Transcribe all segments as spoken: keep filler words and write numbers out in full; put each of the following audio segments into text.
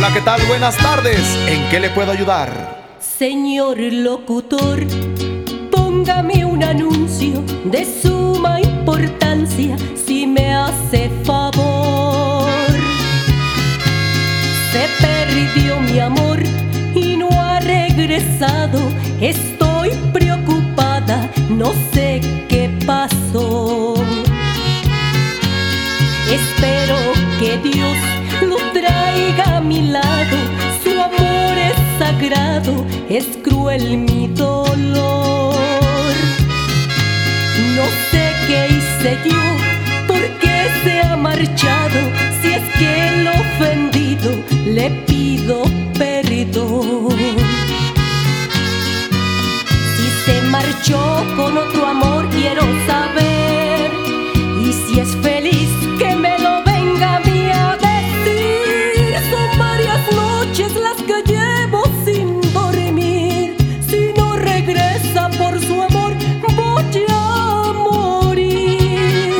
Hola, ¿qué tal? Buenas tardes. ¿En qué le puedo ayudar? Señor locutor, póngame un anuncio de suma importancia, si me hace favor. Se perdió mi amor y no ha regresado. Estoy preocupada, no sé qué pasó. Espero que Dios lo traiga a mi lado. Su amor es sagrado, es cruel mi dolor. No sé qué hice yo, por qué se ha marchado. Si es que el ofendido le pido perdón. Si se marchó con otro amor, quiero saber. Y si es feliz, que me lo venga a mí a decir. Son varias noches las que llevo sin dormir. Si no regresa por su amor, voy a morir.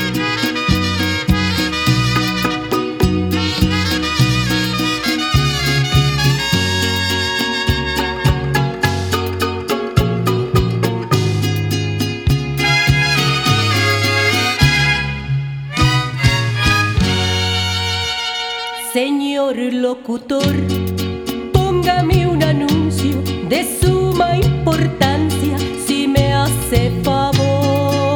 Señor locutor, póngame un anuncio de suma importancia, si me hace favor.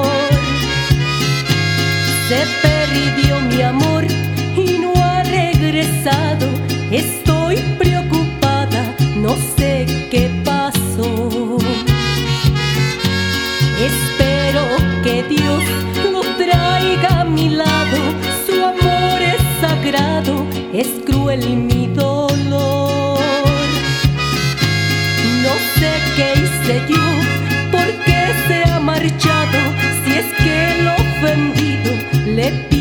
Se perdió mi amor y no ha regresado. Estoy preocupada, no sé qué pasó. Espero que Dios lo traiga a mi lado. Su amor es sagrado, es cruel mi dolor. No sé qué hice yo, por qué se ha marchado. Si es que el ofendido le pido